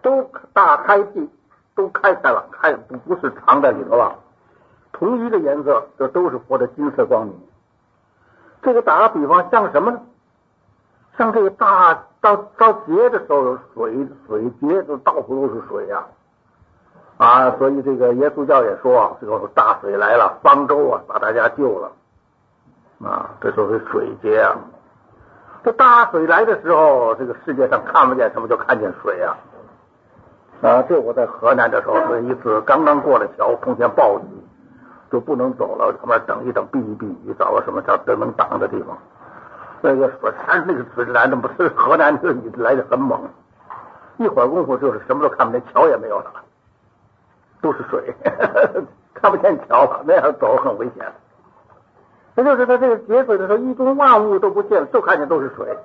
都大开闭，都开开了，不是藏在里头了。同一个颜色，这都是佛的金色光明。这个打个比方，像什么呢？像这个到节的时候，水节就到处都是水啊，所以这个耶稣教也说，这个大水来了，方舟啊，把大家救了啊，这就是水节啊。这大水来的时候，这个世界上看不见什么，就看见水啊。这我在河南的时候，有一次刚刚过了桥，碰见暴雨，就不能走了，旁边等一等，避一避雨，找个什么能挡的地方。那个水来的不是河南这个雨来的很猛，一会儿功夫就是什么都看不见，桥也没有了，都是水，看不见桥了，那样走很危险。那就是在这个节水的时候，一中万物都不见了，就看见都是水。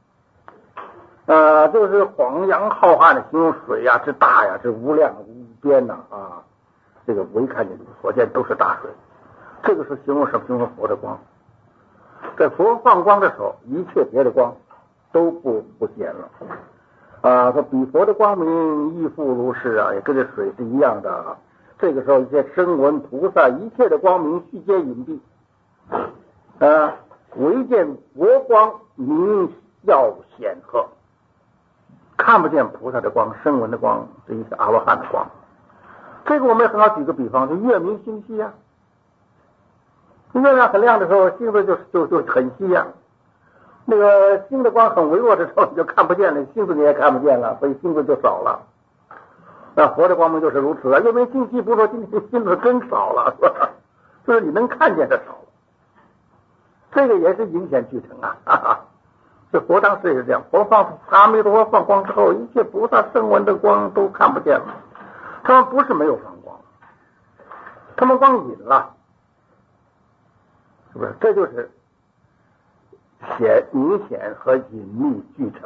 就是晃洋浩瀚的形容水呀，之大呀，之无量无边呐啊！这个我一看见所见都是大水，这个是形容什么？形容佛的光。在佛放光的时候，一切别的光都不显了说比佛的光明亦复如是啊，也跟这水是一样的啊。这个时候，一切声闻菩萨，一切的光明悉皆隐蔽唯见佛光明耀显赫。看不见菩萨的光、声闻的光，这一些阿罗汉的光。这个我们很好举个比方，就月明星稀啊。月亮很亮的时候，星子就很稀啊。那个星的光很微弱的时候，你就看不见了，星子你也看不见了，所以星子就少了。那佛的光明就是如此啊。月明星稀，不是说今天星子真少了，是吧？就是你能看见的少了。这个也是明显具成啊。这佛当时也是这样，佛放阿弥陀佛放光之后，一切菩萨声闻的光都看不见了。他们不是没有放光，他们光隐了，是不是？这就是明显和隐秘俱成。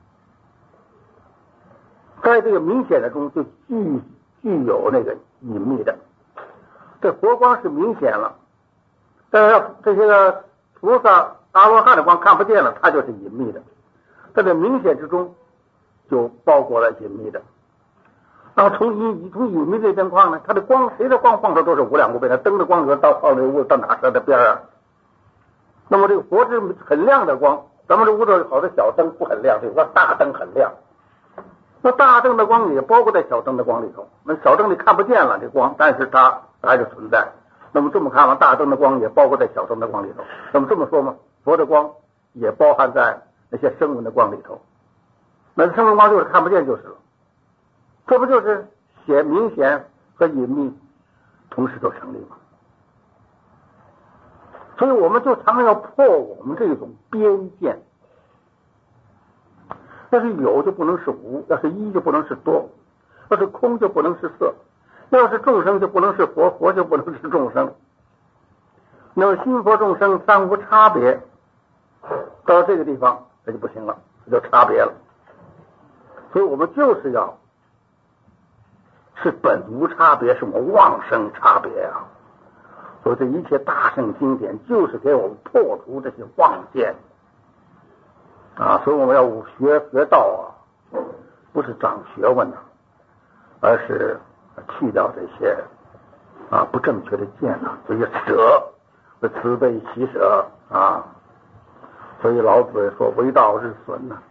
在这个明显的中，就具有那个隐秘的。这佛光是明显了，但是这些个菩萨阿罗汉的光看不见了，它就是隐秘的。在这明显之中，就包裹了隐秘的。然后从隐秘这边光呢，它的光，谁的光放出都是无量无边的，灯的光到这屋到哪是的边啊？那么这个佛是很亮的光，咱们这屋子好的小灯不很亮，这个大灯很亮。那大灯的光也包括在小灯的光里头，那小灯里看不见了这光，但是它还是存在。那么这么看嘛，大灯的光也包括在小灯的光里头。那么这么说嘛，佛的光也包含在那些声闻的光里头。那声闻光就是看不见就是了，这不就是明显和隐秘同时都成立吗？所以我们就常常要破我们这种边见。要是有就不能是无，要是一就不能是多，要是空就不能是色，要是众生就不能是佛，佛就不能是众生。那么心佛众生三无差别，到这个地方这就不行了，这就差别了。所以我们就是要是本无差别，是我们妄生差别啊。所以这一切大圣经典就是给我们破除这些妄见啊。所以我们要学道啊，不是长学问啊，而是去掉这些不正确的见啊，所以舍，慈悲喜舍啊。所以老子说为道日损呐。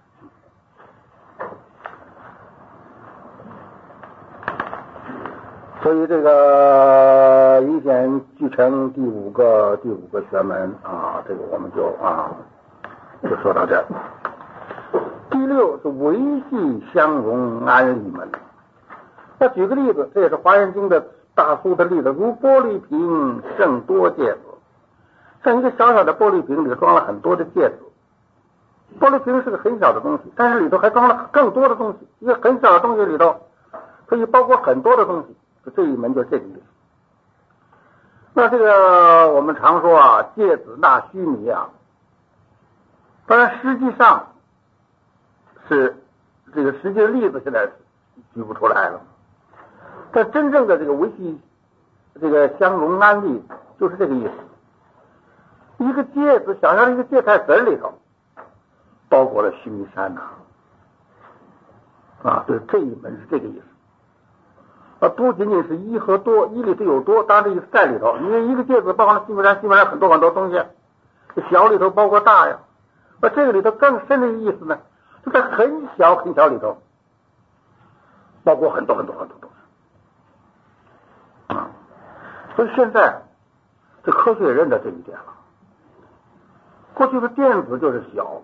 所以这个明显俱成第五个玄门啊，这个我们就说到这儿。第六是维系相容安利门。那举个例子，这也是华严经的大书的例子，如玻璃瓶盛多芥子。像一个小小的玻璃瓶里装了很多的芥子。玻璃瓶是个很小的东西，但是里头还装了更多的东西。一个很小的东西里头可以包括很多的东西，这一门就这个意思。那这个我们常说芥子纳须弥啊，当然实际上是这个实际的例子现在举不出来了，但真正的这个维系这个相容安利就是这个意思。一个芥子，小小的一个芥菜籽里头包裹了须弥山啊，对，这一门是这个意思。不仅仅是一和多，一里头有多，当然这个在里头，因为一个介子包含了基本上很多很多东西，小里头包括大呀。这个里头更深的意思呢，就在很小很小里头，包括很多很多很多东西啊。所以现在这科学认得这一点了。过去的电子就是小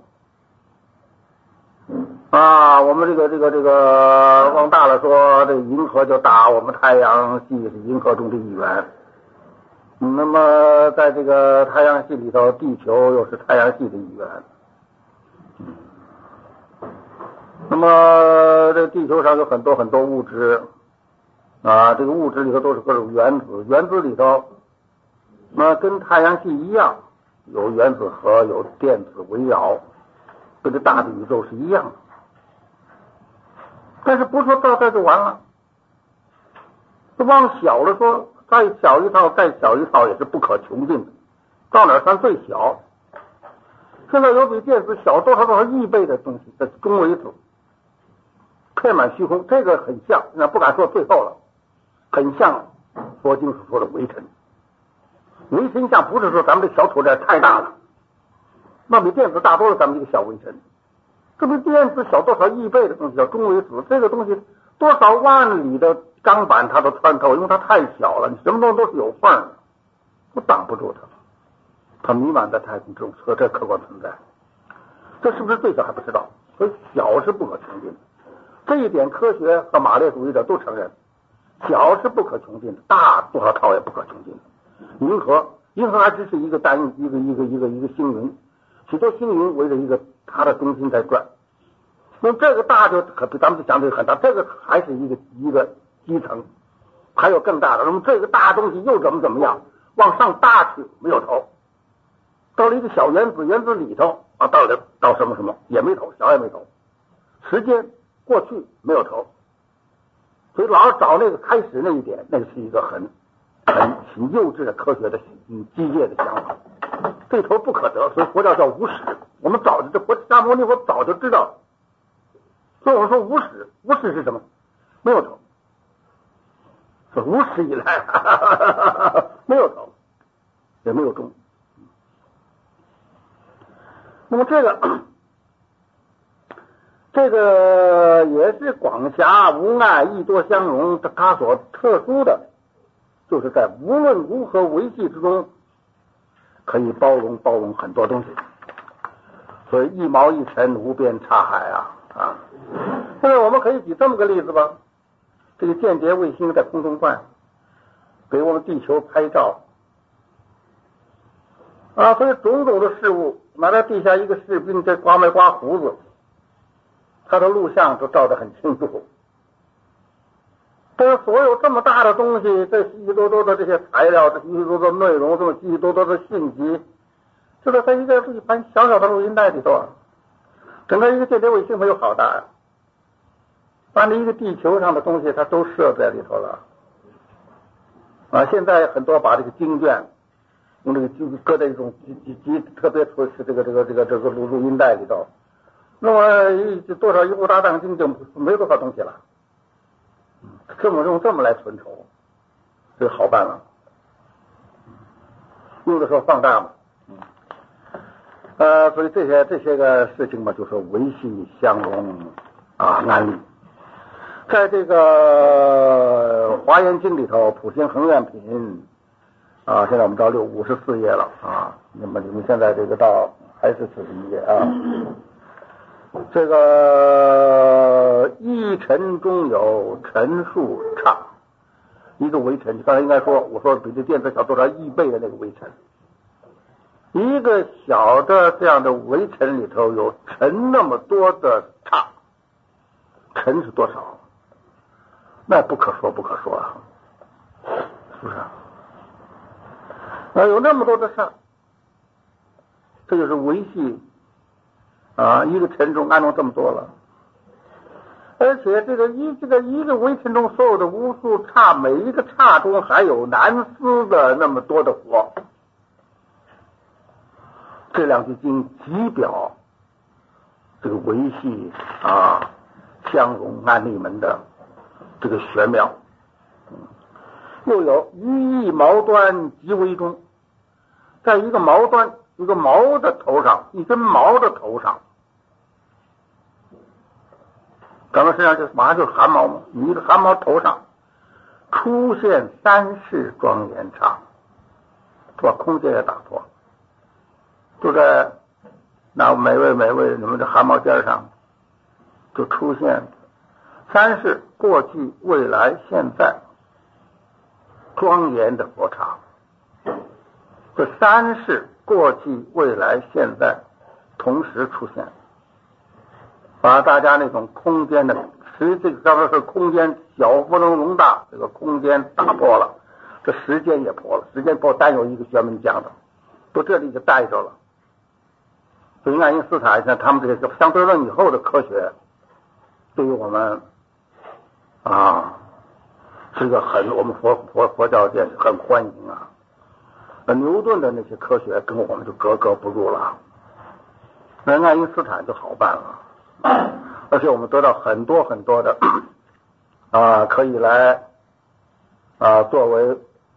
啊，我们这个往大了说，这银河就大，我们太阳系是银河中的一员。那么在这个太阳系里头，地球又是太阳系的一员。那么这地球上有很多很多物质啊，这个物质里头都是各种原子，原子里头那跟太阳系一样，有原子核，有电子围绕，跟这大的宇宙是一样的。但是不是说到这就完了，往小了说，再小一套再小一套也是不可穷尽的，到哪算最小？现在有比电子小多少亿倍的东西，这中微子遍满虚空，这个很像，那不敢说最后了，很像佛经所说的微尘。微尘像不是说咱们这小土点太大了，那比电子大多了，咱们这个小微尘。这比电子小多少亿倍的东西叫中微子，这个东西多少万里的钢板它都穿透，因为它太小了，你什么东西都是有缝的，都挡不住它。它弥漫在太空之中，和这客观存在。这是不是最小还不知道，所以小是不可穷尽的。这一点科学和马列主义者都承认，小是不可穷尽的，大多少套也不可穷尽的。银河还只是一个一个星云，许多星云围着一个它的中心在转。那么这个大就可比咱们就讲这个很大，这个还是一个基层，还有更大的。那么这个大东西又怎么样，往上大去没有头，到了一个小原子，原子里头啊，到什么也没头，小也没头，时间过去没有头，所以老找那个开始那一点，那个是一个很幼稚的科学的机械的想法，这头不可得，所以佛教叫无始。我们早就这释迦牟尼佛早就知道，所以我们说无始是什么？没有头，说无始以来没有头，也没有终。那么这个也是广狭无碍，义多相容，它所特殊的就是在无论如何维系之中，可以包容很多东西。所以一毛一尘，无边差海啊！现在我们可以举这么个例子吧，这个间谍卫星在空中转，给我们地球拍照啊，所以种种的事物，拿到地下一个士兵这刮没刮胡子，他的录像都照得很清楚。这所有这么大的东西，这稀稀多多的这些材料，这稀稀多多的内容，这么稀稀多多的信息，就在一盘小小的录音带里头啊，整个一个间谍卫星没有好大呀，把你一个地球上的东西，它都设在里头了啊！现在很多把这个经卷用这个搁在一种特别出是这个录音带里头，那么多少一部大藏经就没多少东西了。用这么来存筹，这个好办了。用的时候放大嘛，所以这些个事情嘛，就说维系相容啊，安利。在这个《华严经》里头，普贤恒愿品啊，现在我们到54页了啊。那么你们现在这个到还是41页啊。这个一尘中有尘数差，一个微尘，刚才应该说，我说比这电子小多少亿倍的那个微尘，一个小的这样的微尘里头有尘那么多的差，尘是多少？那不可说啊，是不是啊？有那么多的差，这就是维系啊，一个尘中安装这么多了，而且这个一个微尘中所有的无数刹，每一个刹中还有难思的那么多的佛。这两句经极表这个维系啊， 相容安利门的这个玄妙。又有于一毛端极为中，在一个毛端，一个毛的头上，一根毛的头上，咱们身上就马上就是汗毛嘛，你的汗毛头上出现三世庄严刹，就把空间也打破，就在那每位你们的汗毛尖上就出现三世过去未来现在庄严的佛刹。这三世过去未来现在同时出现，把大家那种空间的实际上是空间小不能容大，这个空间打破了，这时间也破了，时间破单有一个学问讲的，都这里就带着了。所以爱因斯坦像他们这个相对论以后的科学，对于我们是一个我们佛教界很欢迎啊。牛顿的那些科学跟我们就格格不入了，那爱因斯坦就好办了，而且我们得到很多很多的可以来作为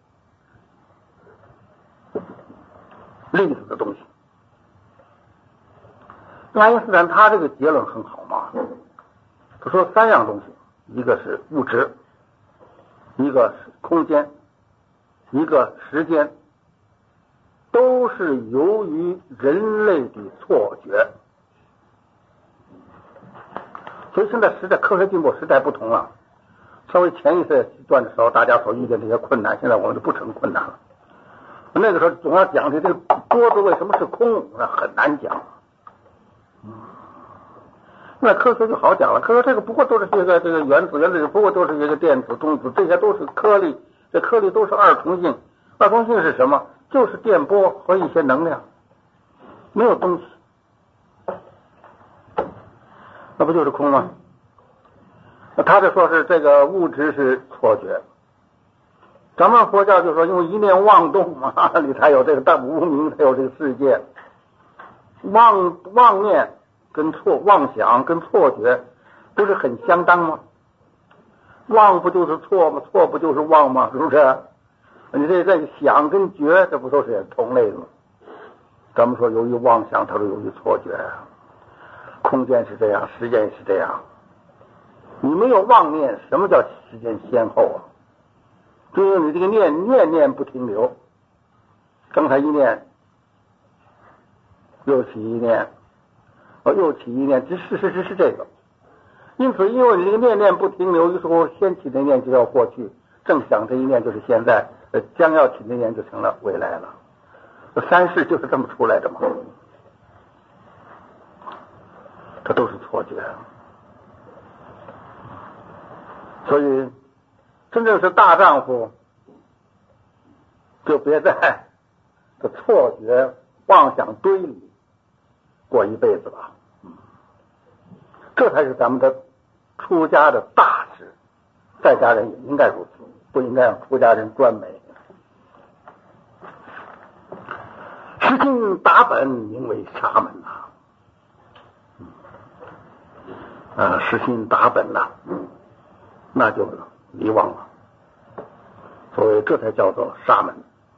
例子的东西。爱因斯坦他这个结论很好嘛，他说三样东西，一个是物质，一个是空间，一个时间，都是由于人类的错觉。所以现在时代科学进步，时代不同了。稍微前一次段的时候，大家所遇见这些困难，现在我们就不成困难了。那个时候总要讲这个桌子为什么是空，那很难讲。那科学就好讲了，科学这个不过都是这个原子不过都是一个电子中子，这些都是颗粒，这颗粒都是二重性。二重性是什么？就是电波和一些能量，没有东西，那不就是空吗？那他就说是这个物质是错觉。咱们佛教就说用一念妄动嘛，你才有这个但无明，才有这个世界。妄念跟妄想跟错觉不是很相当吗？妄不就是错吗？错不就是妄吗？是不是？你这个想跟觉，这不都是同类的吗？咱们说由于妄想，他说由于错觉，空间是这样，时间是这样。你没有妄念，什么叫时间先后啊？就是你这个念不停留，刚才一念，又起一念，又起一念，这事实是这个。因此，因为你这个念不停留，有时候先起的念就要过去，正想这一念就是现在，将要起的念就成了未来了。三世就是这么出来的嘛，这都是错觉。所以，真正是大丈夫，就别在这错觉、妄想堆里过一辈子了。这才是咱们的出家的大事，在家人也应该如此，不应该让出家人专美。实心达本，名为沙门呐。实心达本呐，那就遗忘了。所以这才叫做沙门。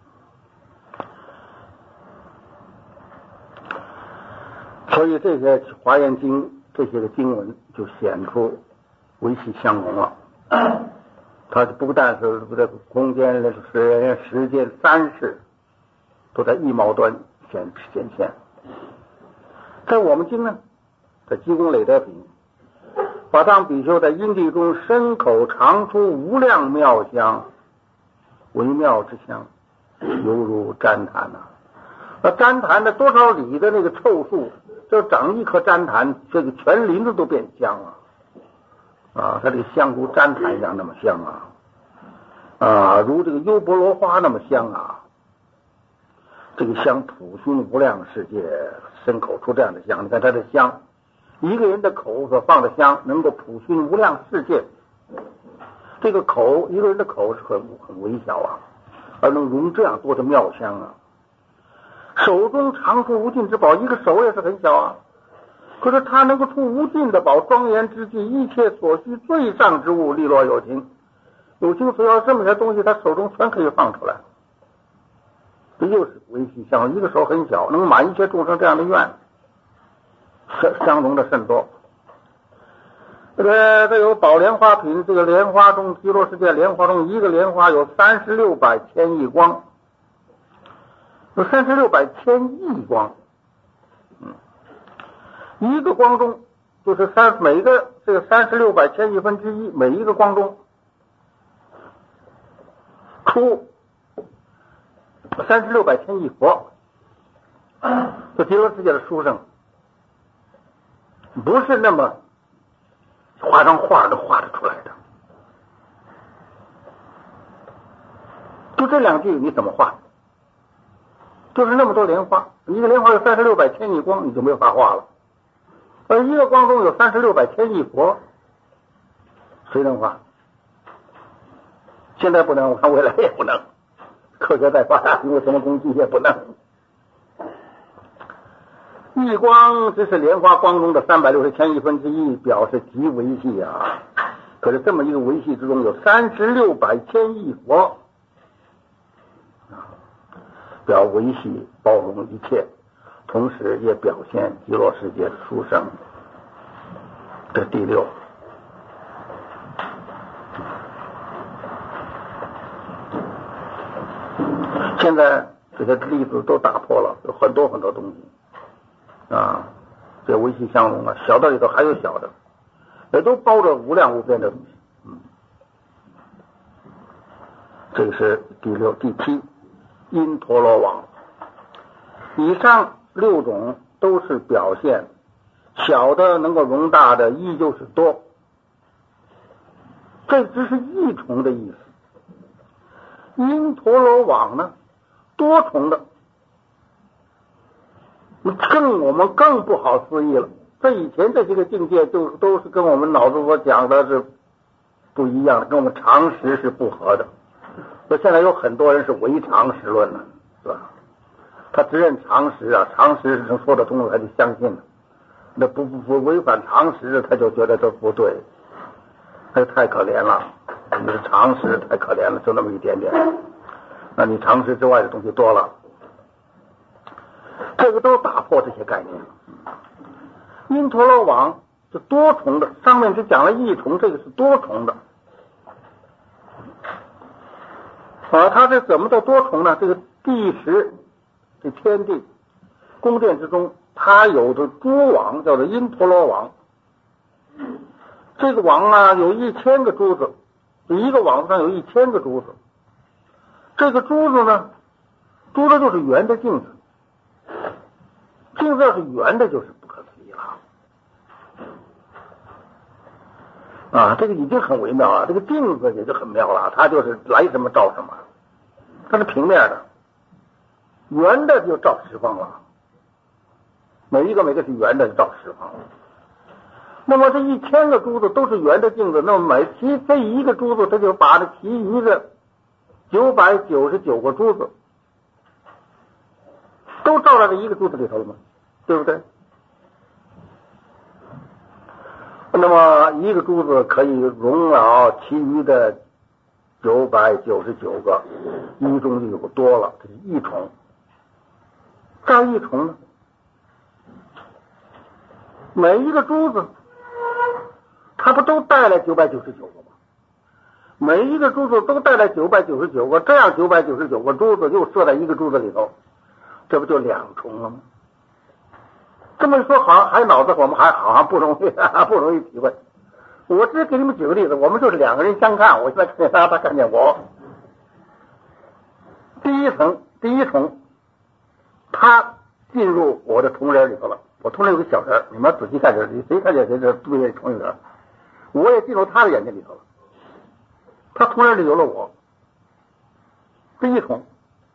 所以这些华严经这些个经文就显出维系相融了。它不但是这个空间、时间三世都在一毛端显现。在我们经呢，在积功累德品，法藏比丘在因地中身口常出无量妙香，微妙之香，犹如旃檀呐。那旃檀的多少里的那个臭树，就长一颗旃檀，这个全林子都变香了。它这个香如旃檀一样那么香如这个优婆罗花那么香啊。这个香普熏无量世界，身口出这样的香。你看它的香，一个人的口所放的香能够普熏无量世界。这个口，一个人的口是很微小啊，而能容这样多的妙香啊。手中常出无尽之宝，一个手也是很小啊， 可是他能够出无尽的宝，庄严之际，一切所需最上之物，利落有情。有情所要这么些东西，他手中全可以放出来。这又是维系相融，一个手很小，能满一切众生这样的愿，相融的甚多。这有宝莲花品，这个莲花中，极乐世界莲花中，一个莲花有3600千亿光，有3600千亿光。一个光中就是每个这个3600千亿分之一，每一个光中出3600千亿佛。这极乐世界的书生不是那么画张画都画得出来的，就这两句你怎么画？就是那么多莲花，一个莲花有3600千亿光，你就没有法画了。而一个光中有3600千亿佛，谁能画？现在不能，我看未来也不能。科学再发达，用什么工具也不能。一光只是莲花光中的360千亿分之一，表示极维系啊。可是这么一个维系之中有3600千亿佛，表维系包容一切，同时也表现极乐世界的殊胜。这第六。现在这些例子都打破了，有很多很多东西啊，这维系相融啊，小的里头还有小的，也都包着无量无边的东西。这个是第六。第七，因陀罗网。以上6种都是表现小的能够容大的依旧是多，这只是一重的意思。因陀罗网呢，多重的，我们更不好思议了。这以前这些个境界都是跟我们脑子所讲的是不一样的，跟我们常识是不合的。所以现在有很多人是唯常识论了，是吧？他只认常识啊，常识能说得通了，他就相信了。那不违反常识，他就觉得这不对，他太可怜了。你的常识太可怜了，就那么一点点。那你常识之外的东西多了，这个都打破这些概念了。因陀罗网是多重的，上面只讲了一重，这个是多重的。它是怎么的多重呢？这个第10，这天地宫殿之中，它有的蛛网叫做因陀罗网。这个网啊，有1000个珠子，一个网子上有1000个珠子。这个珠子呢，珠子就是圆的镜子，镜子要是圆的，就是不可思议了啊！这个已经很微妙了，这个镜子也就很妙了，它就是来什么照什么，它是平面的，圆的就照十方了，每一个是圆的就照十方了。那么这1000个珠子都是圆的镜子，那么这一个珠子，它就把这其余的999个珠子都照在这一个珠子里头了吗？对不对？那么一个珠子可以容了其余的999个，一中就有多了，这是一重。再一重呢，每一个珠子它不都带来999个吗？每一个珠子都带来999个，这样999个珠子又设在一个珠子里头，这不就2重了吗？这么一说，好像还脑子我们还好像不容易体会。我只给你们举个例子，我们就是2个人相看，我现在看见他，他看见我。第一重，他进入我的瞳仁里头了。我瞳仁有个小人，你们仔细看着，谁看见谁这对面瞳仁，我也进入他的眼睛里头了。他瞳仁里有了我，第一重。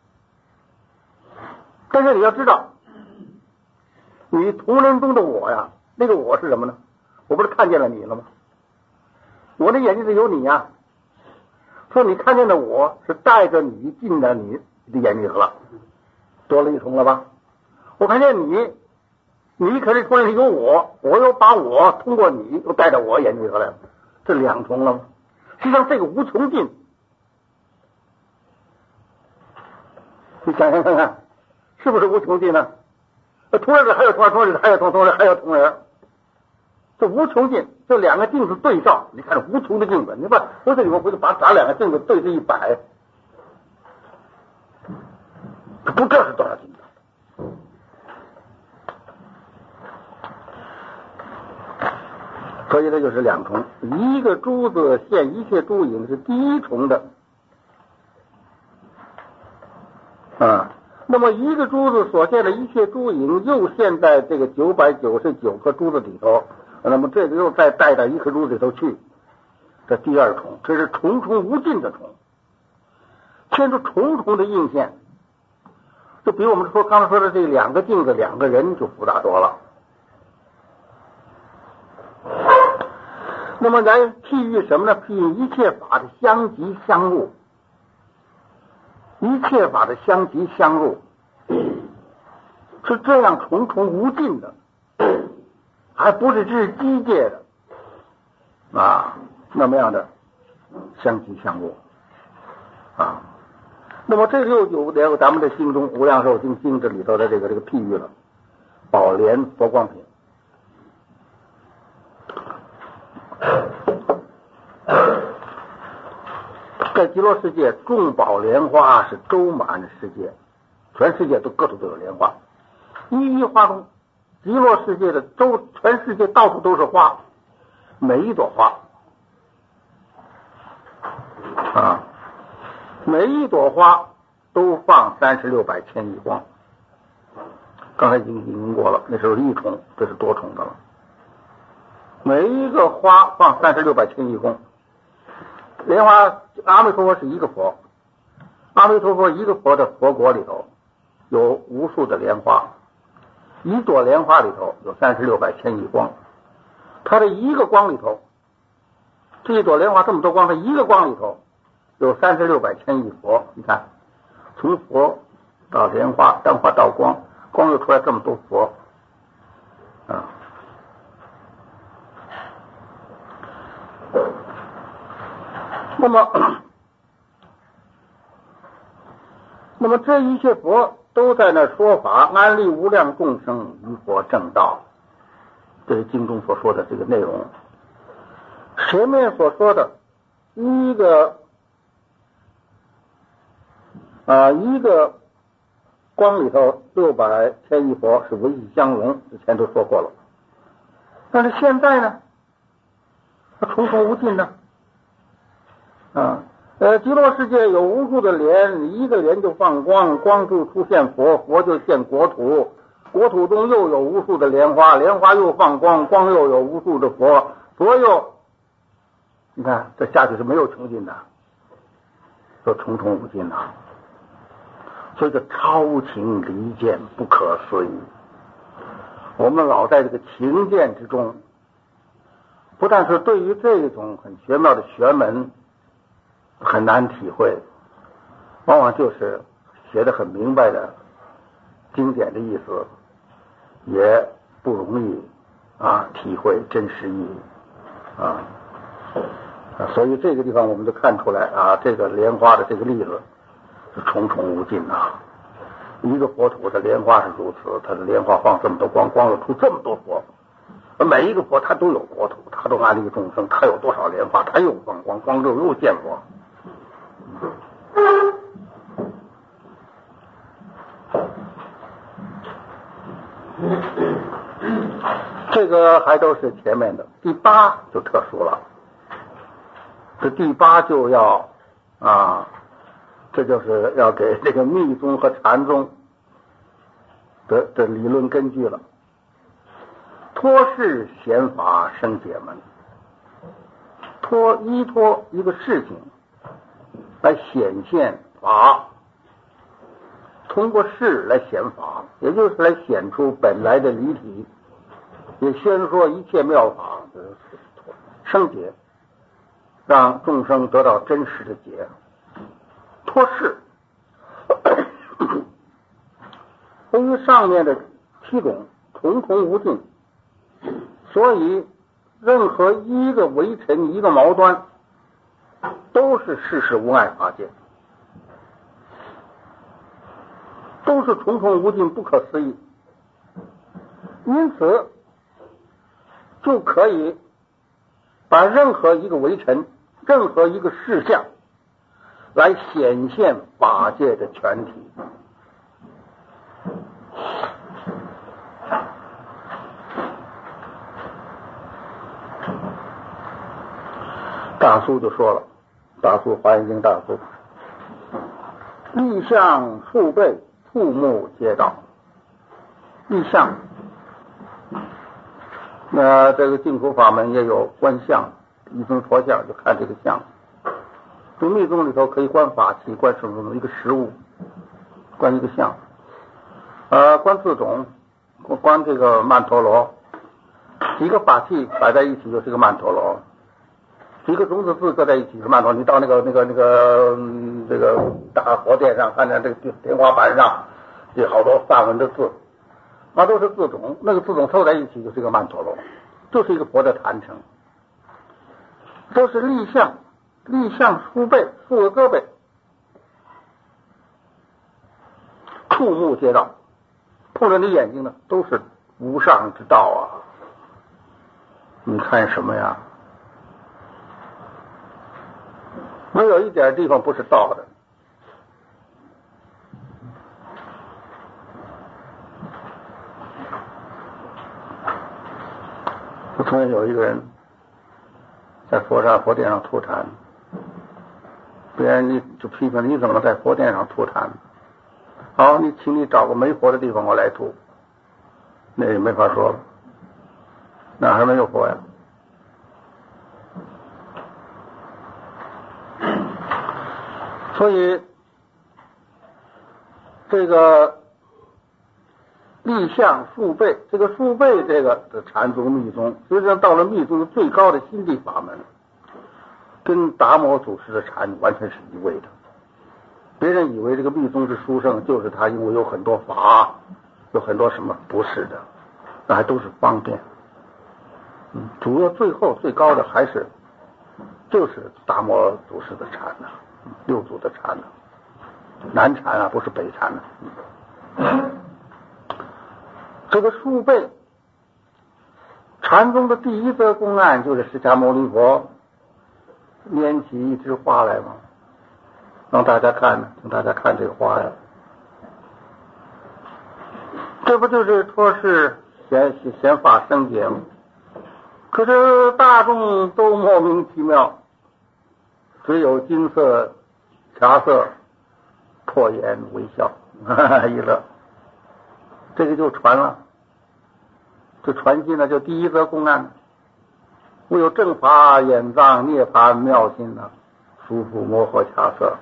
但是你要知道，你瞳仁中的我呀，那个我是什么呢？我不是看见了你了吗？我的眼睛里有你呀，说你看见的我是带着你进到你的眼睛里头了，多了一重了吧？我看见你你可是说有我，我又把我通过你又带到我眼睛里头来了，这两重了吗？实际上这个无穷尽，你想想看看，是不是无穷尽呢？同样的还有同样的还有同人还有同人，这无穷尽，这两个镜子对照，你看无穷的镜子，你把我这里面回头把两个镜子对着一摆，不知道是多少镜子。所以这就是两重，一个珠子现一切诸影是第一重的啊。那么一个珠子所现的一切诸影又现在这个999颗珠子里头，那么这个又再带到一颗珠子里头去，这第二重，这是重重无尽的重，现出重重的映现。就比我们说刚才说的这两个镜子两个人就复杂多了。那么来譬喻什么呢？譬喻一切法的相即相入，一切法的相即相入是这样重重无尽的，还不是只是机械的啊，那么样的相即相入啊。那么这就有咱们的心中无量寿经这里头的这个譬喻了，宝莲佛光品。在极乐世界，众宝莲花是周满世界，全世界都各处都有莲花。一花中，极乐世界的全世界到处都是花，每一朵花啊，每一朵花都放36百千亿光。刚才已经过了，那时候是一重，这是多重的了。每一个花放36百千亿光。莲花，阿弥陀佛是一个佛，阿弥陀佛一个佛的佛国里头有无数的莲花，一朵莲花里头有36百千亿光，它的一个光里头，这一朵莲花这么多光，它一个光里头有36百千亿佛。你看，从佛到莲花，莲花到光，光又出来这么多佛啊。那么这一切佛都在那说法，安利无量众生于佛正道，这是经中所说的这个内容。前面所说的一个光里头600千亿佛是维系相融，之前都说过了。但是现在呢，它重重无尽呢。极乐世界有无数的莲，一个莲就放光，光就出现佛，佛就现国土，国土中又有无数的莲花，莲花又放光，光又有无数的佛，佛又，你看这下去是没有穷尽的，说重重无尽呐，所以这超情离见不可思议。我们老在这个情见之中，不但是对于这种很玄妙的学门很难体会，往往就是学得很明白的经典的意思也不容易体会真实意义所以这个地方我们就看出来这个莲花的这个例子是重重无尽一个佛土的莲花是如此，它的莲花放这么多光，光又出这么多佛，每一个佛他都有国土，他都安利众生，他有多少莲花，他又放光，光又见佛。这个还都是前面的，第8就特殊了。这第8就要这就是要给这个密宗和禅宗的理论根据了。托事显法生解门，依托一个事情来显现法，通过事来显法，也就是来显出本来的离体，也宣说一切妙法的生解，让众生得到真实的解。托事由于上面的7种重重无尽，所以任何一个微尘一个毛端都是世事无碍法界，都是重重无尽不可思议，因此就可以把任何一个微尘任何一个事项来显现法界的全体。大苏就说了，大苏华严经大苏，立相数倍，触目皆道。立相，那这个净土法门也有观相，一尊佛像就看这个相。就密宗里头可以观法器，观什么一个实物，观一个相，观自种，观这个曼陀罗，几个法器摆在一起就是一个曼陀罗，几个种子字搁在一起是曼陀罗。你到这个大佛殿上，看见这个天花板上有好多梵文的字，那都是字种，那个字种凑在一起就是一个曼陀罗，就是一个佛的坛城，都是立相。立相数倍，数个胳膊，触目皆道，碰着你眼睛的都是无上之道啊！你看什么呀？没有一点地方不是道的。我曾经有一个人在佛殿上吐痰，别人你就批评你怎么能在佛殿上吐痰？好，请你找个没佛的地方我来吐，那也没法说了，那还没有佛呀。所以这个立相数倍，这个数倍这个的禅宗密宗，实际上到了密宗的最高的心地法门，跟达摩祖师的禅完全是一位的。别人以为这个密宗是殊胜，就是他因为有很多法，有很多什么，不是的，那还都是方便。主要最后最高的还是就是达摩祖师的禅呐，六祖的禅呐，南禅啊，不是北禅呐。这个数倍禅宗的第一则公案就是释迦牟尼佛拈起一枝花来嘛，让大家看呢，请大家看这个花呀，这不就是托是显法生解吗？可是大众都莫名其妙，只有金色茶色破颜微笑一乐，这个就传了，就传进了，就第一则公案，我有正法眼藏涅槃妙心呐，舒服摩诃茶色。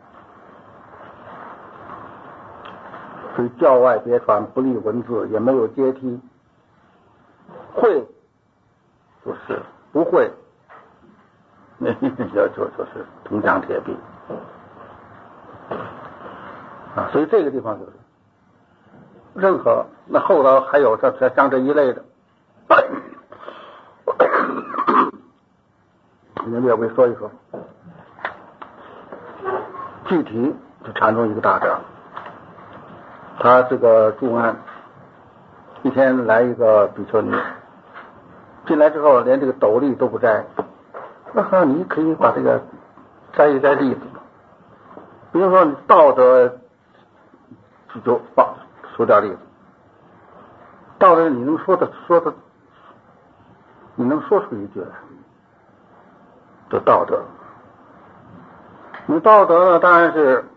所以教外别传，不立文字，也没有阶梯，会就是不会，那就是铜墙铁壁啊。所以这个地方就是任何那后头还有像这一类的，你们略微说一说，具体就禅宗一个大长，他这个住案一天来一个比丘尼，进来之后连这个斗笠都不摘，你可以把这个摘一摘笠子，比如说你道德就放除掉笠子，道德你能说的，你能说出一句来，就道德。你道德呢，当然是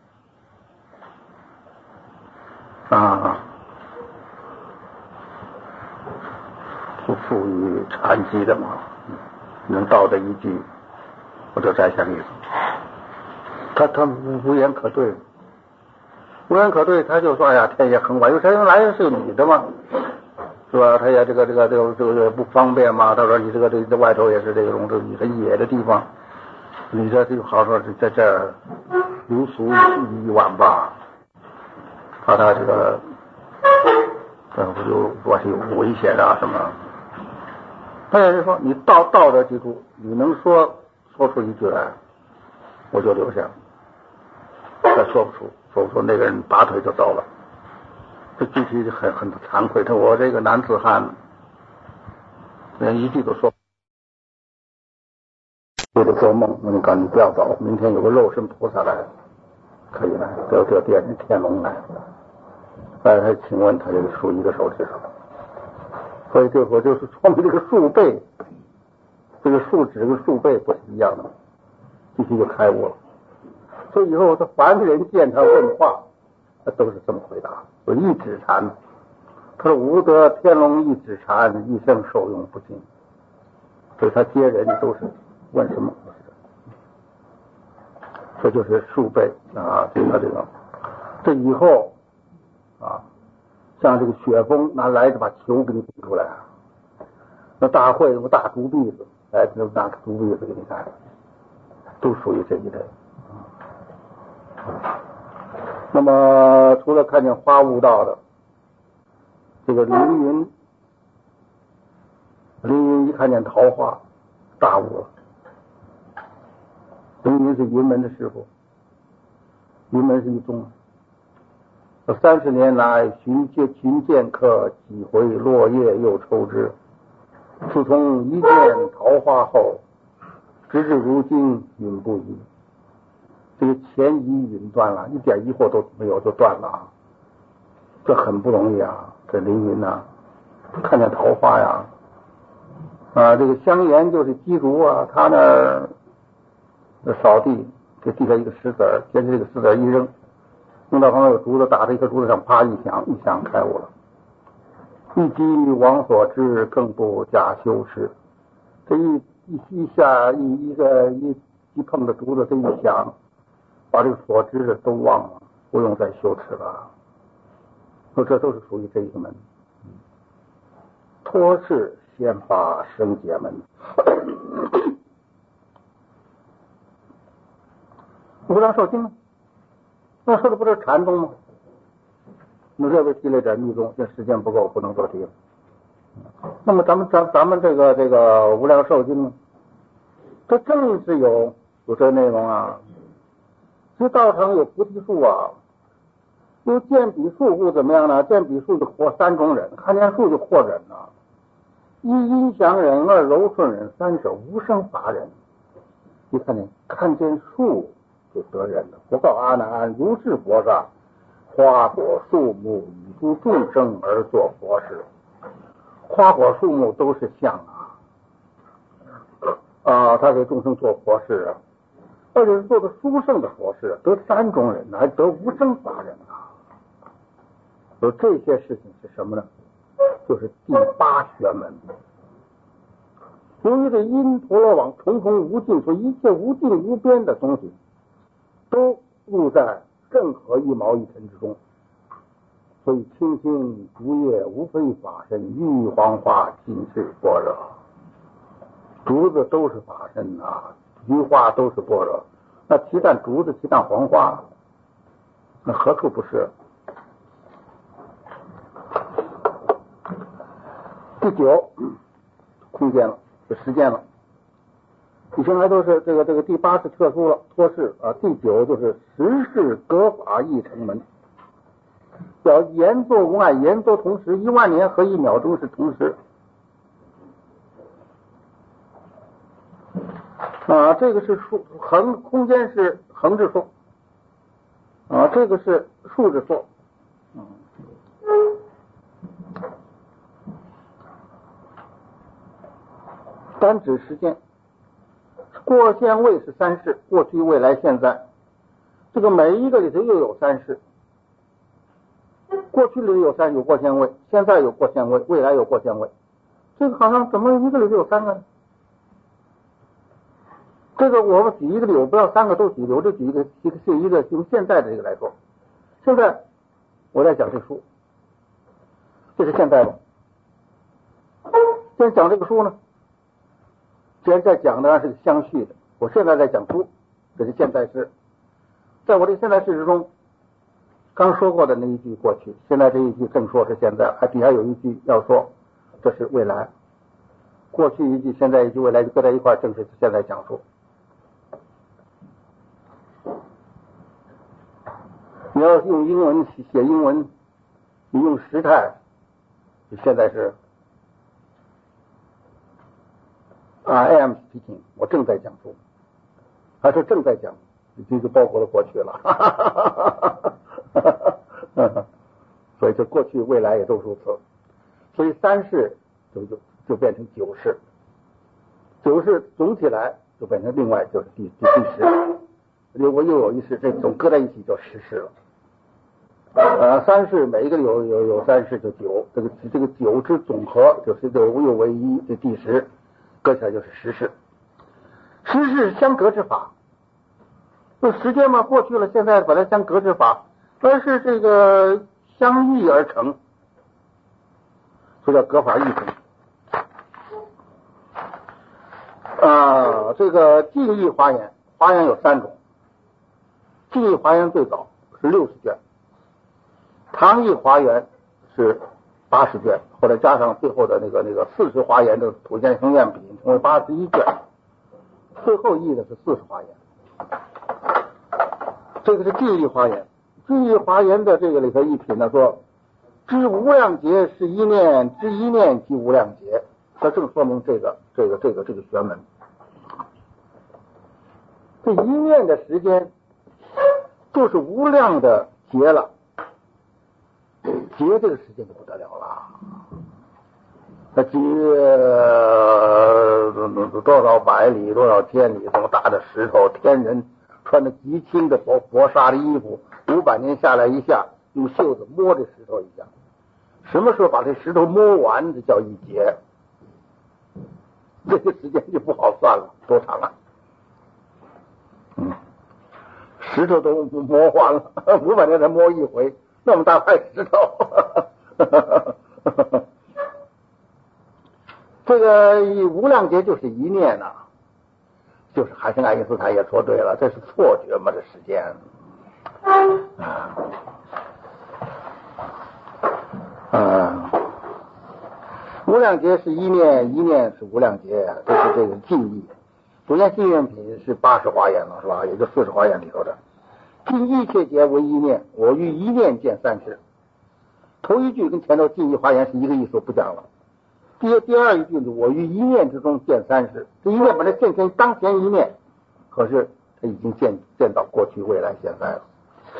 不赋予禅机的嘛，能道德一句，我就摘下例子。他无言可对，无言可对，他就说：“哎呀，天也很晚，因为他原来是个女的嘛，是吧？他也这个不方便嘛。他说你这外头也是这种很野的地方，你这就好说在这儿留宿一晚吧。”怕他这个我是有危险啊什么。他也是说，你道德基础，你能说出一句来，我就留下。再说不出，那个人拔腿就走了。这具体很惭愧，我这个男子汉，连一句都说。为了做梦，我就告诉你不要走，明天有个肉身菩萨来，可以来，叫天龙来。他请问他这个竖一个手指头，所以我就是说明这个竖背，这个竖指跟竖背不是一样的，必须就开悟了。所以以后他凡人见他问话，他都是这么回答。我一指禅，他说无得天龙一指禅，一生受用不尽。所以他接人都是问什么？这就是数倍啊！这以后啊，像这个雪峰拿来就把球给你比出来，那大会有个大竹篦子，来就拿个竹篦子给你看，都属于这一类。那么除了看见花悟道的，这个凌云一看见桃花，大悟了。凌云是云门的师傅，云门是一宗。30年来寻剑客，几回落叶又抽枝。自从一见桃花后，直至如今云不移。这个前疑云断了，一点疑惑都没有就断了，这很不容易啊！这凌云呐，看见桃花呀，这个香岩就是鸡竹啊，他那扫地，这地下一个石子儿，捡起这个石子儿一扔，扔到旁边有竹子，打在一颗竹子上，啪一响开悟了。一击王所知，更不假修饰。这一下一碰的竹子，这一响，把这个所知的都忘了，不用再修持了。说这都是属于这一个门。托事先发生解门。无量寿经呢？那说的不是禅宗吗？那这位提了点密宗，这时间不够，不能做题了。那么咱们这个无量寿经呢，这正是有这内容啊。这道场有菩提树啊，有见比树不怎么样呢？见比树就活3种人，看见树就活人了。一阴祥人，二柔顺人，三者无生法人。你看见树就得人了。我告阿难，如是佛刹，花果树木以诸众生而作佛事。花果树木都是像他给众生做佛事啊，而且是做的殊胜的佛事，得3种人，还得无生法人啊。所以这些事情是什么呢？就是第8学门。由于这因陀罗网重重无尽，所以一切无尽无边的东西都入在任何一毛一尘之中，所以清新竹叶无非法身，玉黄花尽是般若。竹子都是法身啊，菊花都是般若，那鸡蛋竹子鸡蛋黄花，那何处不是？第9空间了，就时间了。以前还都是这个第8是特殊了，托事啊。第9就是时事格法亦成门，叫言作无碍，言作同时，10000年和1秒钟是同时啊。这个是数横，空间是横指数啊，这个是竖指数。单指时间，过现位是3世，过去未来现在，这个每一个里头又有3世。过去里有过现位，现在有过现位，未来有过现位，这个好像怎么一个里头有3个呢？这个我们举一个例，我不要3个都举，我就举一个用现在的这个来说。现在我在讲这个书，这是现在吧。现在讲这个书呢，既然在讲的是相续的，我现在在讲书，这是现在式。在我这个现在式之中， 刚说过的那一句过去，现在这一句正说是现在，还底下有一句要说，这是未来。过去一句，现在一句，未来就搁在一块，正是现在讲述。你要用英文写英文，你用时态，现在是 I am speaking， 我正在讲述，还是正在讲，这就包括了过去了。所以这过去未来也都如此，所以三世就变成九世，九世总起来就变成另外就是第十，又有一世，这总搁在一起就十世了。三世每一个有三世就九，这个九之总和就是这无有为一，这第十，搁起来就是十世。十世相隔之法，就时间嘛，过去了，现在把它相隔之法，而是这个相异而成，所以叫隔法异成。这个净义华严，华严有三种，净义华严最早是60卷，唐义华严是80卷，后来加上最后的那个40华严的普贤行愿品，成为81卷，最后译的是40华严。这个是净义华严，净义华严的这个里头一品呢说，知无量劫是一念，知一念即无量劫，它正说明这个学门。这一念的时间就是无量的劫了，劫这个时间就不得了了。那劫多少百里，多少千里，这么大的石头，天人穿着极轻的薄纱的衣服，500年下来一下，用袖子摸这石头一下，什么时候把这石头摸完，这叫一劫。这个时间就不好算了，多长啊？石头都摸完了，500年才摸一回，那么大块石头。这个无量劫就是一念呐，就是海森爱因斯坦也说对了，这是错觉嘛，这时间。无量劫是一念，一念是无量劫，这是这个净义。普贤行愿品是80华严了，是吧？也就40华严里头的。尽一切劫为一念，我欲一念见三世。头一句跟前头净义华严是一个意思，不讲了。第二一句我欲一念之中见三世，这一念把它见成当前一念，可是它已经见到过去、未来、现在了。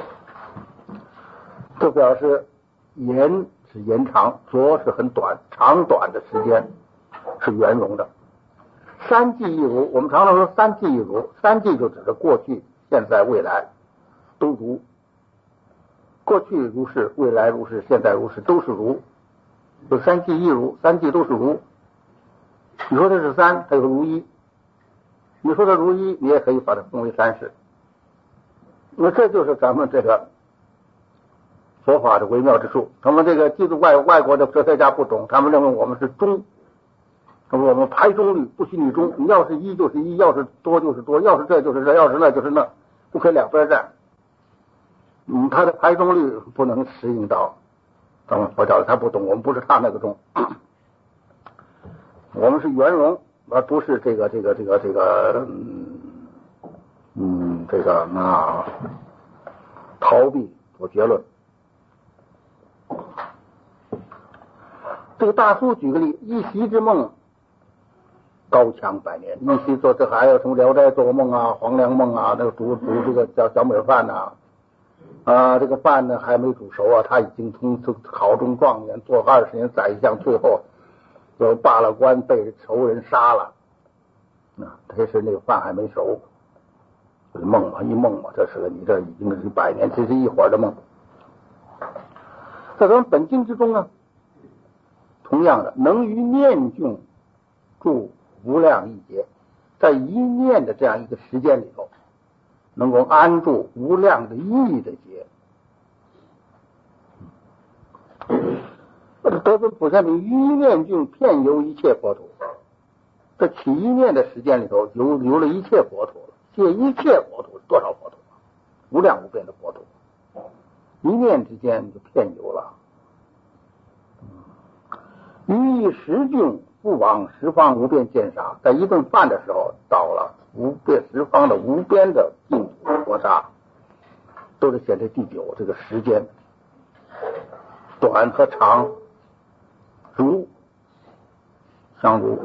这表示延是延长，浊是很短，长短的时间是圆融的。三际一如，我们常常说三际一如，三际就指着过去、现在、未来都如，过去如是，未来如是，现在如是，都是如。有三际一如，三际都是如。你说这是三，它有如一；你说它如一，你也可以把它分为三世。那这就是咱们这个佛法的微妙之处。他们这个记住外国的哲学家不懂，他们认为我们是中，他说我们排中律，不许你中，你要是一就是一，要是多就是多，要是这就是这，要是那就是那，不可以两边站。他的排中律不能适应到咱们佛教的，他不懂，我们不是他那个中，我们是圆融，而不是这个逃避做结论。这个大苏举个例，一席之梦高强百年，一席做这还有什么聊斋做梦啊，黄粱梦啊，那个煮这个叫小米饭呐。这个饭呢还没煮熟啊，他已经从考中状元，做20年宰相，最后就罢了官，被仇人杀了。这是那个饭还没熟，这是梦嘛，一梦嘛，这是个你这已经是100年，这是一会儿的梦。在咱们本经之中呢，同样的，能于念境住无量一劫，在一念的这样一个时间里头，能够安住无量的义的劫。得尊普贤品于一念境遍游一切国土，这起一念的时间里头游了一切国土了，借一切国土多少国土？无量无边的国土。 一念之间就遍有了。于一时境不往十方无边见杀，在一顿饭的时候到了无边十方的无边的净土佛刹，都是显示第九这个时间短和长如相如，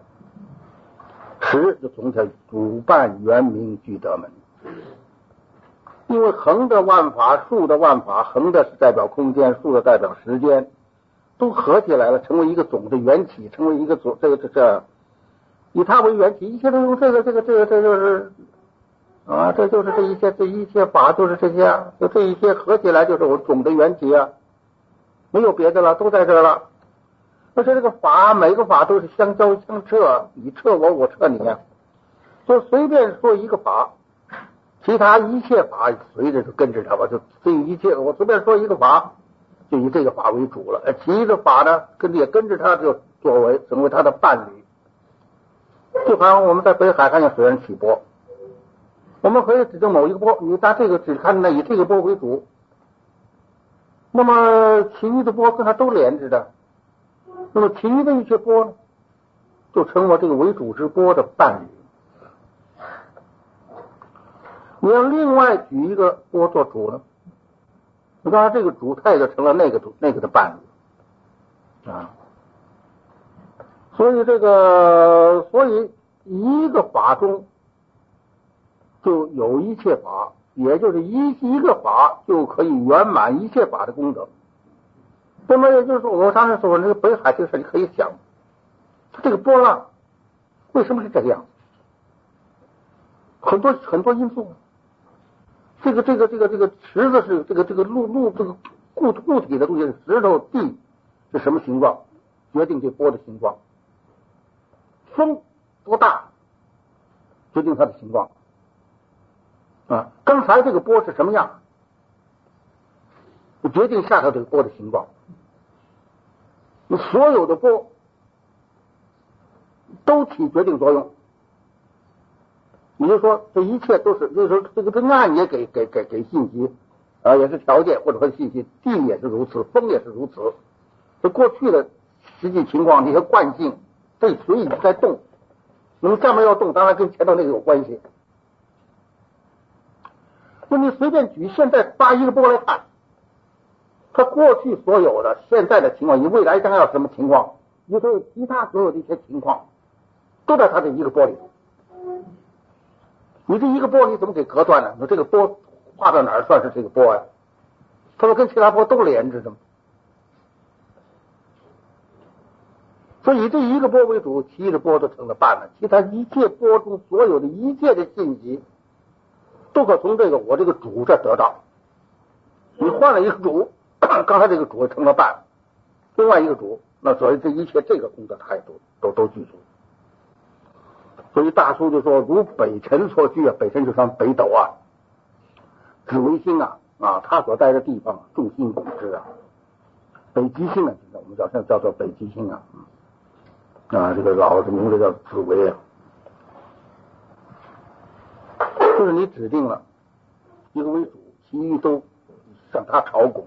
时就总体主办圆明具德门。因为横的万法，竖的万法，横的是代表空间，竖的代表时间，都合起来了，成为一个总的缘起，成为一个总这以它为缘起，一切都用这就是啊，这就是这一切法就是这些啊，就这一切合起来就是我总的缘起啊，没有别的了，都在这了。而且这个法每个法都是相交相彻，你彻我，我彻你啊，就随便说一个法，其他一切法随着就跟着它吧，就这一切我随便说一个法，就以这个法为主了，其余的法呢也跟着它，就作为成为它的伴侣。就好像我们在北海看见水人起波，我们可以指正某一个波，你拿这个只看以这个波为主，那么其余的波跟它都连着的，那么其余的一些波呢，就成为这个为主之波的伴侣。你要另外举一个波做主呢，当然这个主态就成了那个的伴侣啊。所以一个法中就有一切法，也就是一个法就可以圆满一切法的功德。那么也就是说，我当时说这个北海这个事，你可以想，这个波浪为什么是这样？很多因素。这个池子是这个路这个固体的东西，石头地是什么形状，决定这波的形状。风多大决定它的形状啊？刚才这个波是什么样，决定下头这个波的形状。你所有的波都起决定作用，也就是说这一切都是，就是说这个岸也给信息啊，也是条件或者说信息，地也是如此，风也是如此。这过去的实际情况，这些惯性，这水已经在动，那么下面要动，当然跟前头那个有关系。那你随便举现在发一个波来看，它过去所有的现在的情况，你未来将要什么情况，你所有其他所有的一些情况，都在它这一个波里。你这一个波你怎么给隔断呢？你这个波画到哪儿算是这个波呀？它说跟其他波都连着的嘛。所以以这一个波为主，其余的波都成了伴了。其他一切波中所有的一切的信息，都可从我这个主这得到。你换了一个主，刚才这个主成了伴，另外一个主，那所以这一切这个功德态度都具足。所以大叔就说，如北辰所居啊，北辰就算北斗啊，紫微星啊，他所在的地方众星拱之啊，北极星啊，我们叫做北极星啊，这个老的名字叫紫微啊，就是你指定了一个为主，其余都向他朝拱。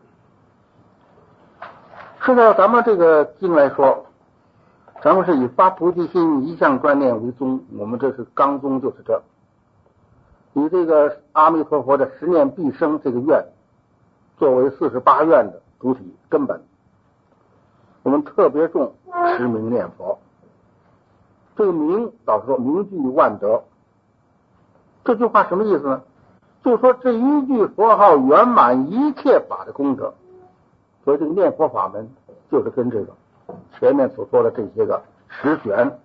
是照咱们这个经来说，咱们是以发菩提心一向专念为宗，我们这是纲宗，就是这。以这个阿弥陀佛的十念必生这个愿作为48愿的主体根本，我们特别重持名念佛。这个名老实说，名具万德。这句话什么意思呢？就说这一句佛号圆满一切法的功德。所以这个念佛法门就是跟这个前面所说的这些个十玄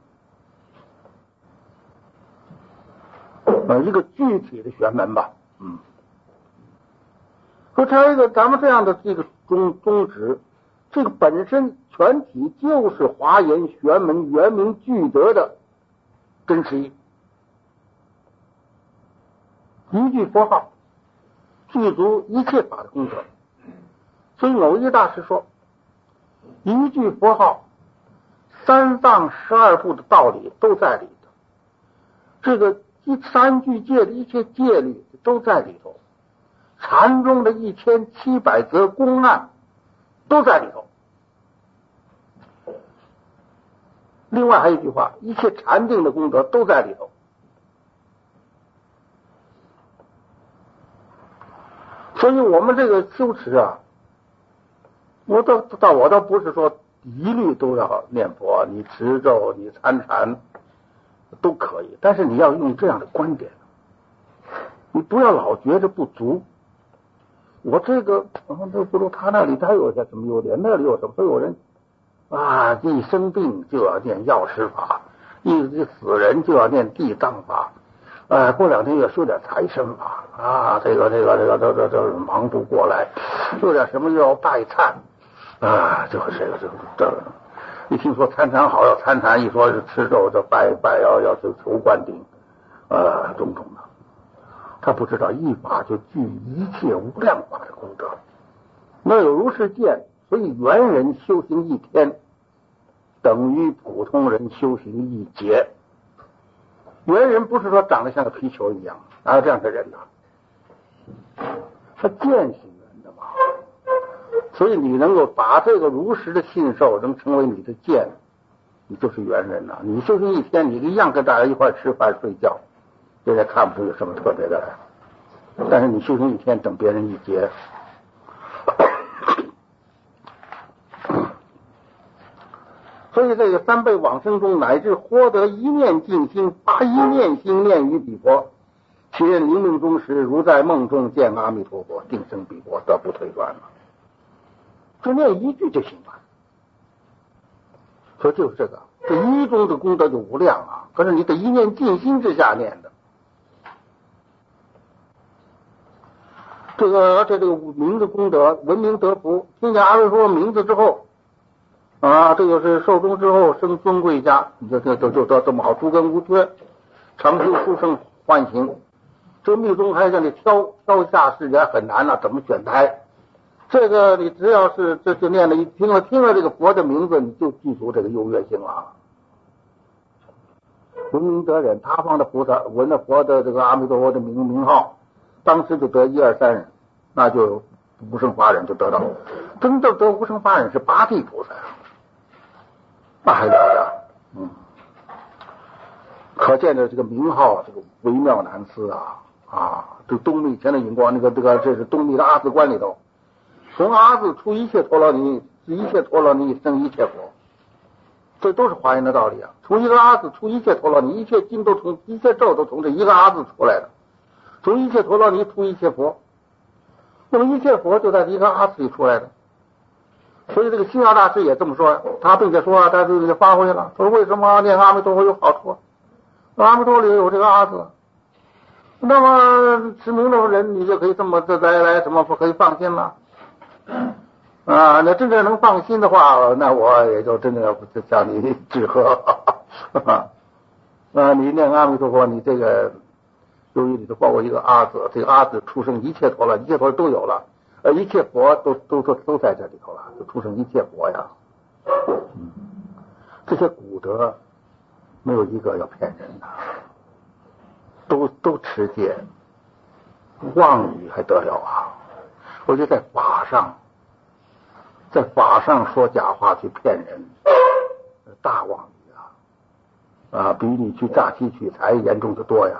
一个具体的玄门吧。说这个咱们这样的这个宗旨，这个本身全体就是华严玄门圆明具德的真实义。一句佛号具足一切法的功德。所以耦一大师说，一句佛号三藏12部的道理都在里头，这个三句戒的一切戒律都在里头， 禅宗的1700则公案都在里头。另外还有一句话，一切禅定的功德都在里头。所以我们这个修持啊，我倒不是说一律都要念佛，你持咒，你参禅都可以，但是你要用这样的观点，你不要老觉着不足。我这个都不如他那里他有些什么优点，那里有什么，所以有人啊，一生病就要念药师法，一死人就要念地藏法，过2天要修点财神法啊，这忙不过来，有点什么又要拜忏啊，这一听说参禅好要参禅，一说是吃肉就拜要求灌顶种种的，他不知道一法就具一切无量法的功德，那有如是见。所以元人修行1天等于普通人修行1劫。元人不是说长得像个皮球一样，哪有这样的人呢？他见是圆的嘛。所以你能够把这个如实的信受能成为你的见，你就是元人了。你修行1天，你一样跟大家一块吃饭睡觉，这也看不出有什么特别的来。但是你修行1天等别人1劫。所以这个3辈往生中，乃至获得一念净心，把一念心念于彼佛，其人临命终时，如在梦中见阿弥陀佛，定生彼国，得不退转了。就念一句就行了。所以就是这个，这一中的功德就无量啊！可是你得一念净心之下念的。而且这个名字功德，闻名得福，听见阿弥陀佛名字之后啊，这个是寿终之后生尊贵家，你就得这么好，诸根无缺，长修出生唤醒。这密宗还让你挑下世也很难了，怎么选胎？这个你只要是这就念了听了这个佛的名字，你就记住这个优越性了。闻名得忍，他方的菩萨闻了佛的这个阿弥陀佛的名号，当时就得1、2、3人，那就无生法忍就得到。真正得无生法忍是八地菩萨，那还了得。可见的这个名号，这个微妙难思啊！这东密前的引光，这是东密的阿字观里头，从阿字出一切陀罗尼，一切陀罗尼生一切佛，这都是华严的道理啊！从一个阿字出一切陀罗尼，一切经都从一切咒都从这一个阿字出来的，从一切陀罗尼出一切佛，那么一切佛就在一个阿字里出来的。所以这个星耀大师也这么说，他并且说他这个发挥了，说为什么念阿弥陀佛有好处？阿弥陀佛里有这个阿字，那么持名的人你就可以这么来什么不可以放心了啊？那真正能放心的话，那我也就真的要向你致贺你念阿弥陀佛，你这个由于里头包括一个阿字，这个阿字出生一切陀罗，一切陀罗都有了，一切佛都在这里头了，就出生一切佛呀。这些古德没有一个要骗人的，都持戒，妄语还得了啊！我觉得在法上说假话去骗人，大妄语啊！比你去诈欺取财严重的多呀！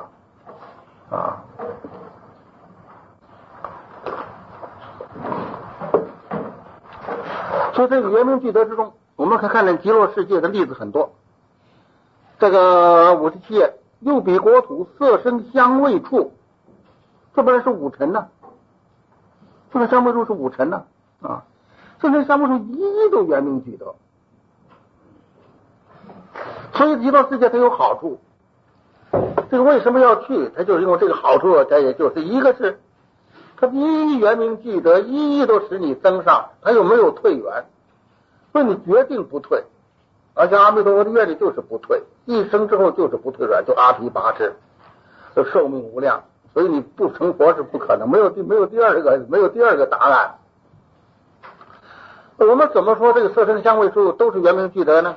所以这个圆明具德之中，我们可以看见极乐世界的例子很多。这个57页，又比国土色声香味触，这本来是5尘呢，色声香味触是5尘呢色声香味触一都圆明具德，所以极乐世界它有好处。这个为什么要去？它就是因为这个好处，它也就是一个是它一圆明具德，一都使你增上，它又没有退远，所以你决定不退。而且阿弥陀佛的愿力就是不退，一生之后就是不退转，就阿毗跋致，就寿命无量，所以你不成佛是不可能，没有第二个答案。我们怎么说这个色声香味触都是圆明具德呢？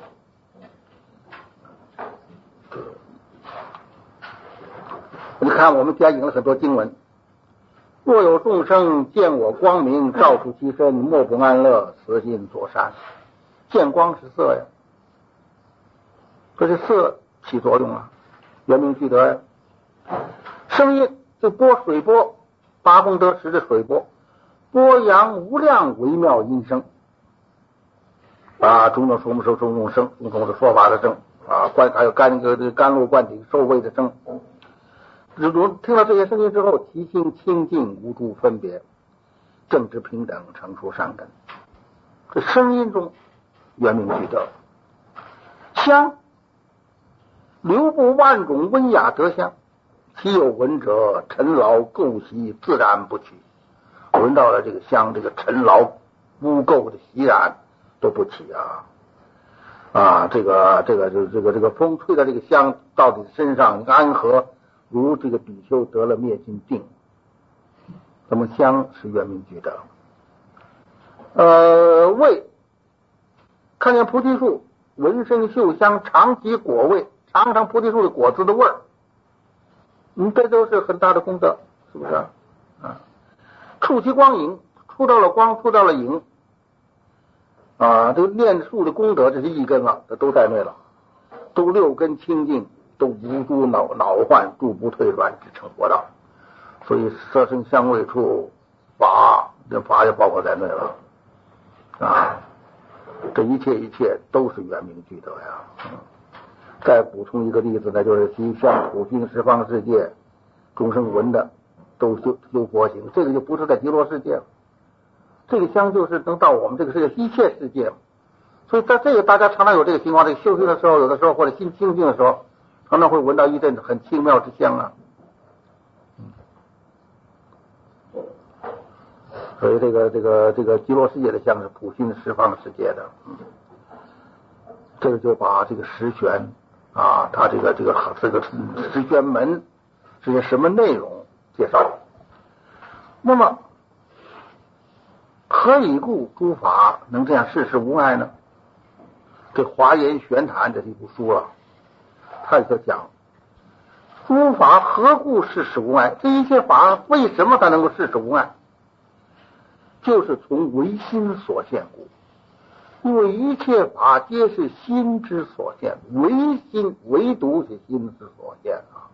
你看我们加引了很多经文， 若有众生见我光明，照出其身，莫不安乐，此心作善。见光是色呀，这是色起作用啊，圆明具德呀。声音就波水波，八功德池的水波，波扬无量微妙音声啊，种种说种种声，种种的说法的声啊，还有甘露灌顶受味的声。听到这些声音之后，其心清净，无诸分别，正直平等，成熟善根。这声音中圆明具德。香流布万种温雅德香，其有闻者，尘劳垢习自然不起。闻到了这个香，这个尘劳污垢的习染都不起啊！这个风吹到这个香到底身上安和，如这个比丘得了灭尽定。那么香是圆明具德。味看见菩提树，闻声嗅香，尝其果味，尝尝菩提树的果子的味儿。这都是很大的功德，是不是啊？触其光影，触到了光，触到了影啊！这个念树的功德，这是一根了，这都在内了，都六根清净，都无诸恼患，诸不退转，只成佛道。所以色声香味触法，这法也包括在内了啊！这一切都是圆明具德呀。再补充一个例子呢，就是其像普净十方世界众生闻的都修佛行，这个就不是在极乐世界了，这个香就是能到我们这个世界一切世界。所以在这个大家常常有这个情况，这个修行的时候，有的时候或者心清净的时候，常常会闻到一阵很清妙之香啊。所以这个极乐世界的香是普净十方世界的。这个就把这个十玄啊，它这个十玄门是些什么内容介绍。那么何以故诸法能这样世事无碍呢？这华严玄坛这是一部书了，他就讲诸法何故世事无碍？这一切法为什么它能够世事无碍？就是从唯心所现故。因为一切法皆是心之所现，唯独是心之所现啊。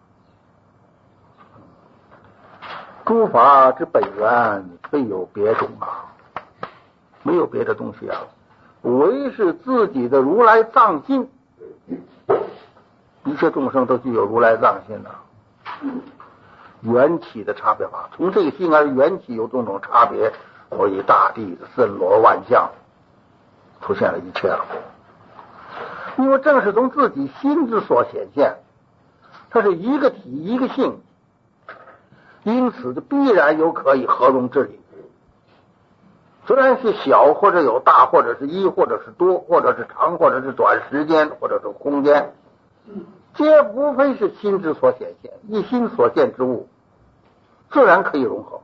诸法之本源非有别种啊，没有别的东西啊，唯是自己的如来藏心。一切众生都具有如来藏心啊。缘起的差别法，从这个心而缘起有种种差别，所以大地的森罗万象出现了一切了。因为正是从自己心之所显现，它是一个体一个性，因此必然有可以合容之理。虽然是小或者有大，或者是一或者是多，或者是长或者是短时间或者是空间，皆无非是心之所显现，一心所现之物自然可以融合。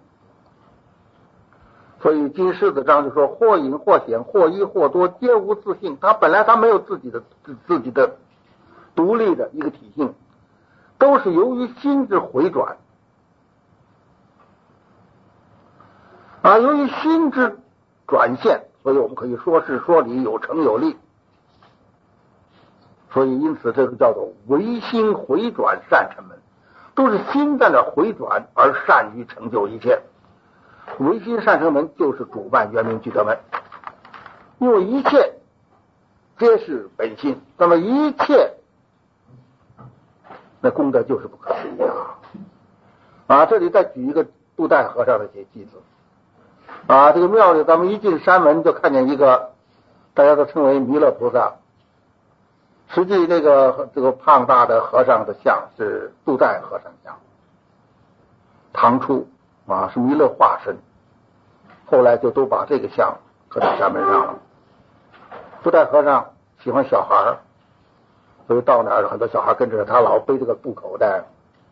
所以金狮子章就说，或隐或显，或一或多，皆无自性。他本来他没有自己的独立的一个体性，都是由于心之回转啊，由于心之转现，所以我们可以说事说理，有成有立。所以因此这个叫做唯心回转善成门，都是心在那回转而善于成就一切。唯心善成门就是主办圆明具德门，因为一切皆是本心，那么一切那功德就是不可思议啊！这里再举一个布袋和尚的些句子啊，这个庙里咱们一进山门就看见一个大家都称为弥勒菩萨，实际这个胖大的和尚的像是布袋和尚像，唐初是弥勒化身，后来就都把这个像搁在山门上了。布袋和尚喜欢小孩，所以到哪儿很多小孩跟着他，老背这个布口袋。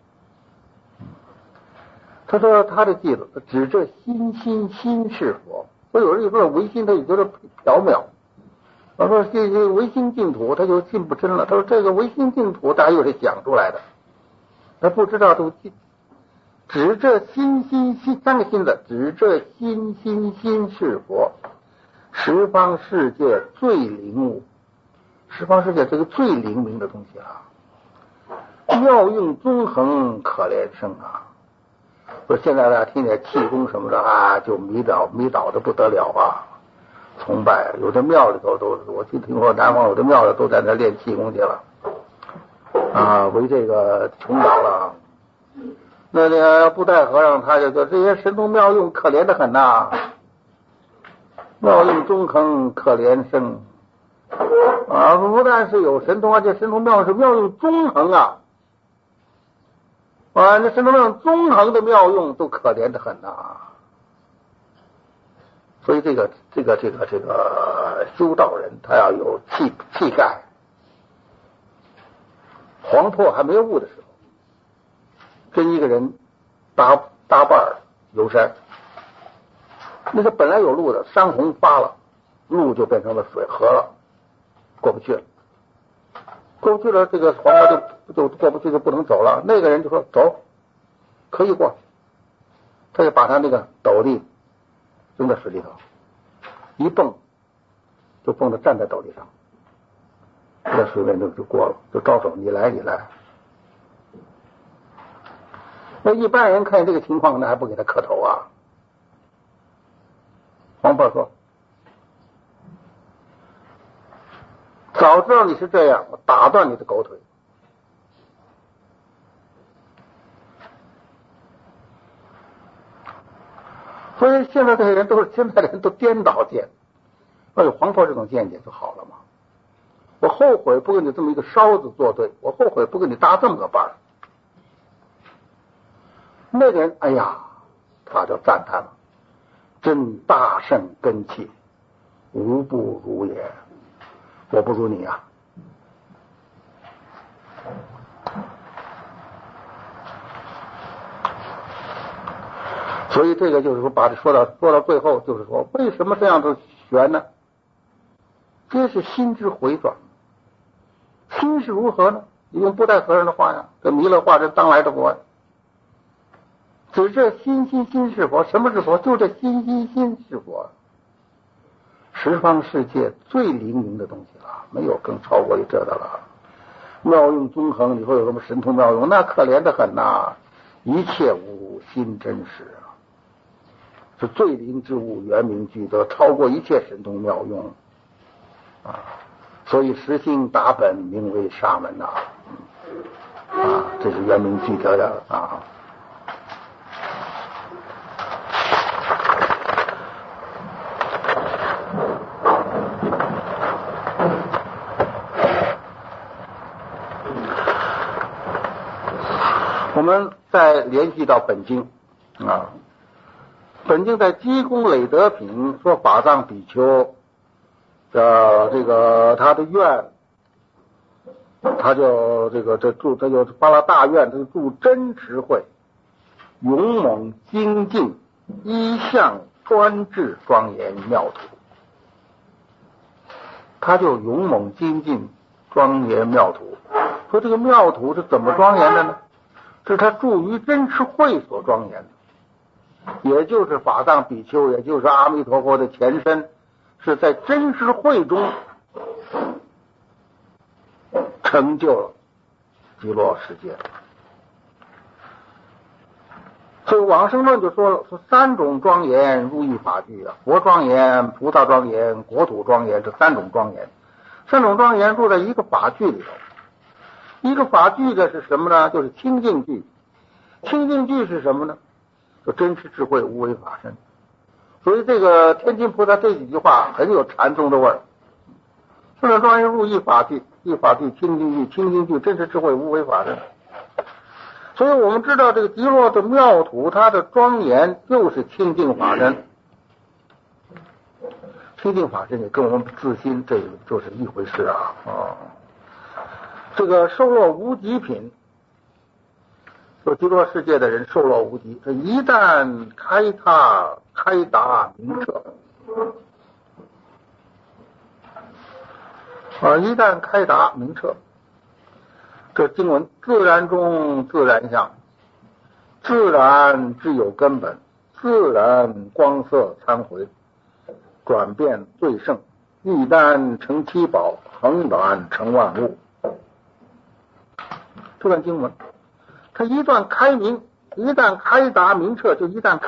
他说他的弟子指这心是佛，所以有人一说唯心，他就觉得缥缈。我说这唯心净土，他就信不真了。他说这个唯心净土大约是想出来的，他不知道指这心三个心字，指这心是佛，十方世界最灵物，十方世界这个最灵明的东西啊，妙用纵横可怜生啊！说现在大家听见气功什么的啊，就迷倒的不得了啊，崇拜。有的庙里头我听说南方有的庙里都在那练气功去了啊，为这个穷倒了。那个布袋和尚他就说这些神通妙用可怜的很呐，妙用纵横可怜生啊，不但是有神通，而且神通妙用是妙用纵横啊。那神通妙用纵横的妙用都可怜的很呐，所以这个修道人他要有气概。黄破还没有悟的时候，跟一个人搭伴游山，那个本来有路的，山洪发了，路就变成了水河了，过不去了。过不去了，这个黄河就过不去，就不能走了。那个人就说走，可以过，他就把他那个斗笠扔在水里头，一蹦就蹦到站在斗笠上，在水面就过了，就招手你来。那一般人看见这个情况，那还不给他磕头啊？黄破说早知道你是这样，我打断你的狗腿。所以现在这些人现在的人都颠倒见，要有黄破这种见解就好了嘛。我后悔不跟你这么一个烧子作对，我后悔不跟你搭这么个伴儿。那个人哎呀，他就赞叹了，真大圣根器，无不如也。我不如你啊。所以这个就是说，把这说到最后，就是说为什么这样子悬呢？这是心之回转。心是如何呢？你用布袋和尚的话呀，这弥勒化身当来的佛，指这心是佛。什么是佛？就这心是佛，十方世界最灵明的东西了，没有更超过于这的了。妙用纵横，你说有什么神通妙用？那可怜的很呐，一切无心真实啊，是最灵之物，圆明具德，超过一切神通妙用啊。所以实心达本，名为沙门呐啊，这是圆明具德的啊。我们再联系到本经啊，本经在积功累德品说法藏比丘的这个他的愿，他就他就发了大愿，他就住真持会，勇猛精进，一向专制庄严妙土。他就勇猛精进庄严妙土。说这个妙土是怎么庄严的呢？是他住于真持会所庄严的，也就是法藏比丘，也就是阿弥陀佛的前身，是在真实会中成就了极乐世界。所以往生论就说了，说三种庄严入一法具啊，佛庄严、菩萨庄严、国土庄严，这三种庄严，三种庄严入在一个法具里头。一个法具的是什么呢？就是清净具。清净具是什么呢？就真实智慧无为法身。所以这个天津菩萨这几句话很有禅宗的味儿。四种庄严入一法具，一法具清净具，清净具真实智慧无为法身。所以我们知道这个极乐的妙土，它的庄严就是清净法身。清净法身也跟我们自心这个就是一回事啊。这个受乐无极品，说极乐世界的人受乐无极，这一旦开达明彻一旦开达明彻，这经文自然中自然相， 自然自有根本，自然光色参回，转变最盛，一丹成七宝，恒短成万物。这段经文，它一旦开明，一旦开达明彻，就一旦